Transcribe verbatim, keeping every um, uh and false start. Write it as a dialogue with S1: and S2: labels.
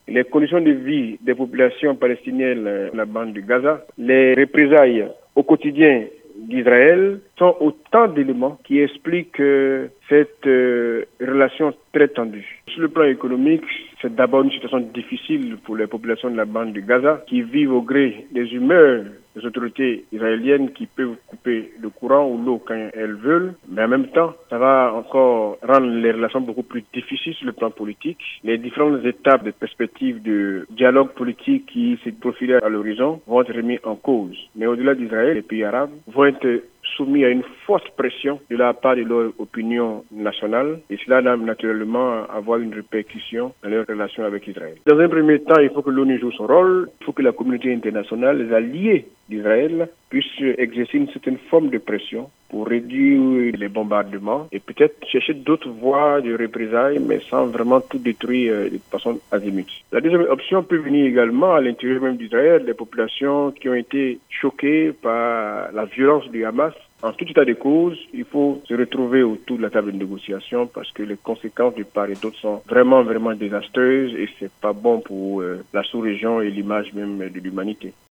S1: les conditions de vie des populations palestiniennes dans la bande de Gaza, les représailles au quotidien d'Israël sont autant d'éléments qui expliquent euh, cette euh, relation très tendue. Sur le plan économique, c'est d'abord une situation difficile pour les populations de la bande de Gaza qui vivent au gré des humeurs des autorités israéliennes qui peuvent couper le courant ou l'eau quand elles veulent. Mais en même temps, ça va encore rendre les relations beaucoup plus difficiles sur le plan politique. Les différentes étapes de perspectives de dialogue politique qui se profilaient à l'horizon vont être remis en cause. Mais au-delà d'Israël, les pays arabes vont être soumis à une forte pression de la part de leur opinion nationale et cela va naturellement avoir une répercussion dans leurs relations avec Israël. Dans un premier temps, il faut que l'ONU joue son rôle, il faut que la communauté internationale, les alliés d'Israël, puissent exercer une certaine forme de pression pour réduire les bombardements et peut-être chercher d'autres voies de représailles, mais sans vraiment tout détruire de façon azimut. La deuxième option peut venir également à l'intérieur même d'Israël, des populations qui ont été choquées par la violence du Hamas. En tout état de cause, il faut se retrouver autour de la table de négociation parce que les conséquences de part et d'autre sont vraiment, vraiment désastreuses et c'est pas bon pour euh, la sous-région et l'image même de l'humanité.